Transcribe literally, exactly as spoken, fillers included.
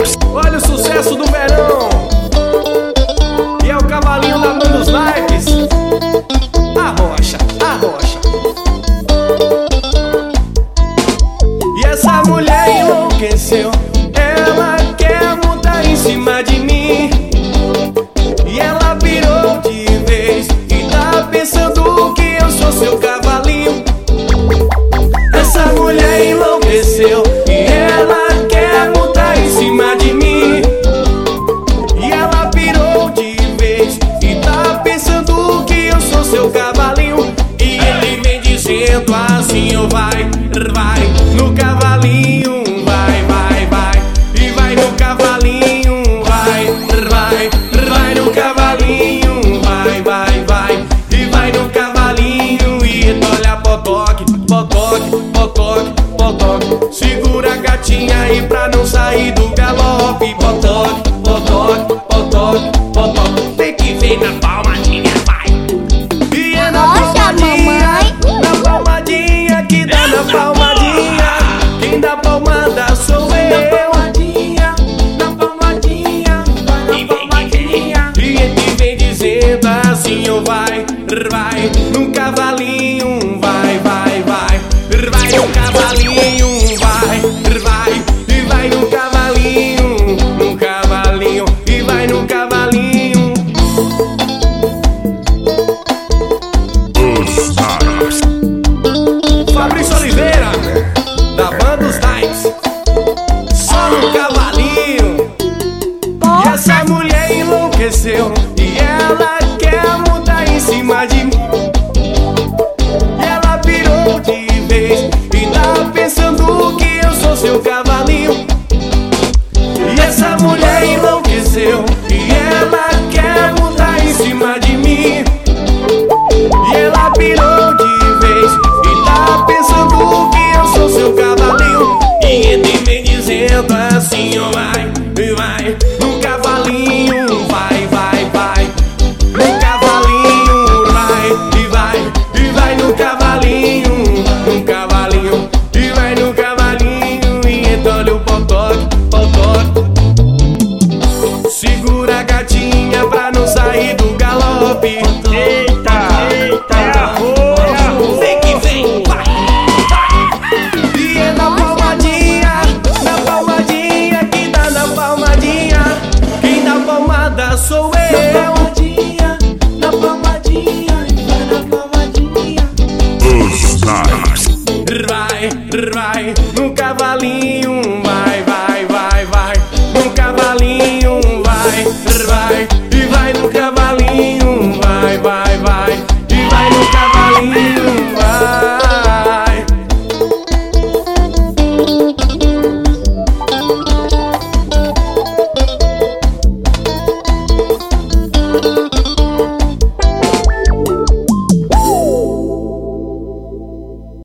Olha o sucesso do verão. E é o cavalinho da banda dos naipes. Arrocha, arrocha. E essa mulher enlouqueceu. Ela quer montar em cima de mim. E ela virou de vez e tá pensando que eu sou seu cavalinho. Essa mulher enlouqueceu e ela quer montar em cima de mim. E ela virou de vez e tá pensando que eu sou seu cavalinho. E ele vem dizendo assim: oh, vai, vai no cavalinho, vai, vai, vai. E vai no cavalinho, vai, vai, vai no cavalinho, vai, vai, vai. E vai no cavalinho e olha potoque, potoque, potoque, potoque. Segura a gatinha aí pra não sair do galope. Potoque, potoque, potoque, potoque. Tem que ver na palmadinha, vai. E é na palmadinha, na palmadinha que dá na palmadinha. Quem dá palmada sou eu. Na palmadinha, na palmadinha, na palmadinha. E ele vem dizendo assim: oh, vai, vai no cavalinho, vai, vai, vai. Vai no cavalinho, vai, vai. E vai no cavalinho, no cavalinho. E vai no cavalinho. Fabrício Oliveira, da banda dos naipes. Só no cavalinho. E essa mulher enlouqueceu e ela quer montar em cima de mim. E ela virou de vez e tá pensando que eu sou seu cavalinho. E essa mulher enlouqueceu e ela quer montar em cima de mim. E ela virou de vez e tá pensando que eu sou seu cavalinho. E ele vem dizendo assim: oh, vai, vai no cavalinho, vai, vai, vai. No cavalinho, vai, e vai, e vai no cavalinho, no cavalinho, e vai no cavalinho. E então olha o potoque, potoque. Segura a gatinha pra não sair do galope. Eita, eita, é arroz, é arroz. Vem que vem, vai, vai. E é na palmadinha, na palmadinha que dá na palmadinha. Quem dá palmada sou eu. Na palmadinha, na palmadinha, vai na palmadinha. Os naipes. Vai, vai no cavalinho.